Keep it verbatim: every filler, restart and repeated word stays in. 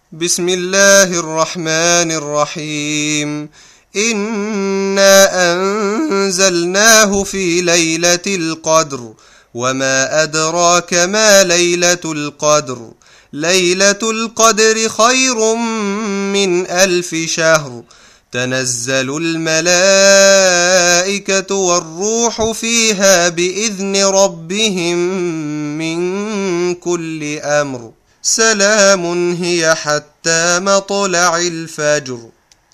بسم الله الرحمن الرحيم. إنا أنزلناه في ليلة القدر وما أدراك ما ليلة القدر ليلة القدر خير من ألف شهر. تنزل الملائكة والروح فيها بإذن ربهم من كل أمر. سلام هي حتى مطلع الفجر.